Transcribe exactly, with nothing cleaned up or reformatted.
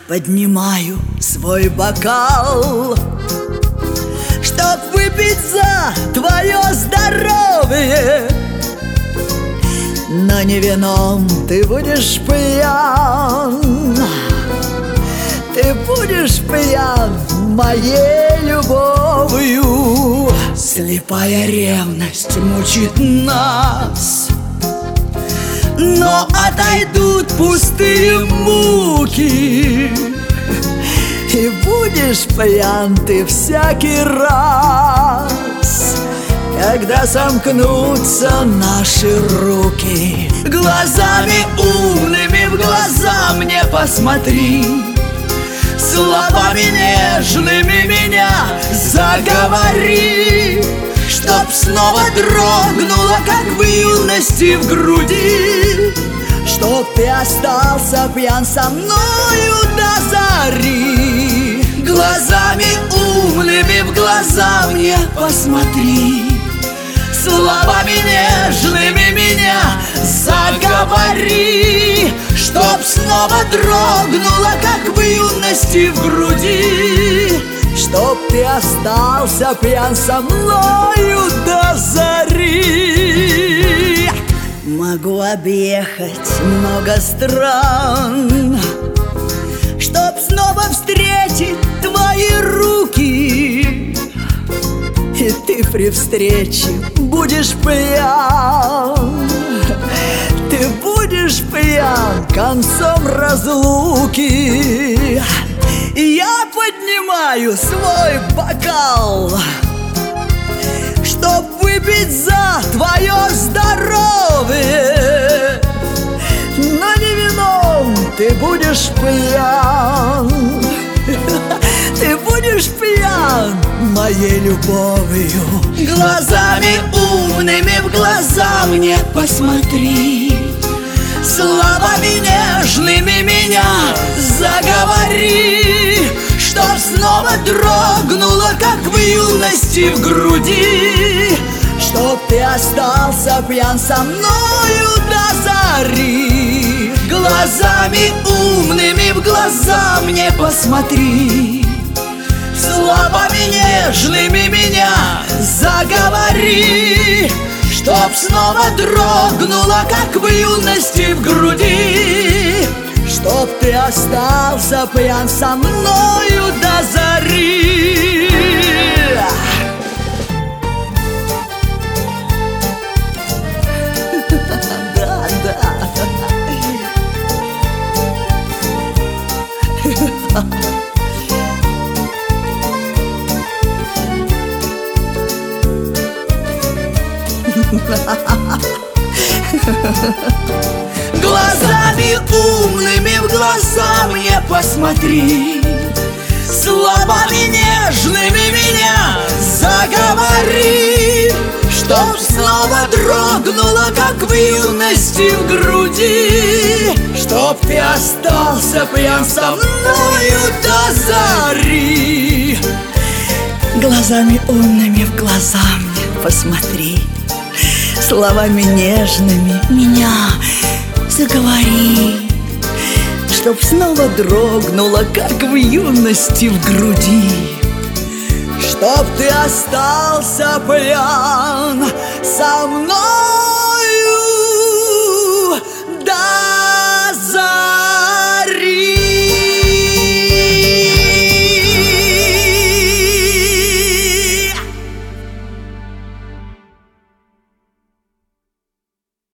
поднимаю свой бокал, чтоб выпить за твое здоровье. Но не вином ты будешь пьян, ты будешь пьян моей любовью. Слепая ревность мучит нас, но отойдут пустые муки, и будешь пьян ты всякий раз, когда сомкнутся наши руки. Глазами умными в глаза мне посмотри, словами нежными меня заговори, чтоб снова дрогнуло, как в юности в груди, чтоб ты остался пьян со мною до зари. Глазами умными в глаза мне посмотри, словами нежными меня заговори, чтоб снова дрогнуло, как в юности в груди, чтоб ты остался пьян со мною до зари. Могу объехать много стран, чтоб снова встретить твои руки, и ты при встрече будешь пьян, ты будешь пьян концом разлуки. Я поднимаю свой бокал, чтоб выпить за твое здоровье. Но не вином ты будешь пьян, ты будешь пьян моей любовью. Глазами умными в глаза мне посмотри, словами нежными меня заговори, чтоб снова дрогнуло, как в юности в груди, чтоб ты остался пьян со мною до зари. Глазами умными в глаза мне посмотри, словами нежными меня заговори, чтоб снова дрогнуло, как в юности в груди, чтоб ты остался пьян со мною до зари. Да, да. Глазами умными в глаза мне посмотри, словами нежными меня заговори, чтоб снова дрогнуло, как в юности в груди, чтоб ты остался пьян со мною до зари. Глазами умными в глаза мне посмотри, словами нежными меня заговори, чтоб снова дрогнуло, как в юности в груди, чтоб ты остался пьян со мной.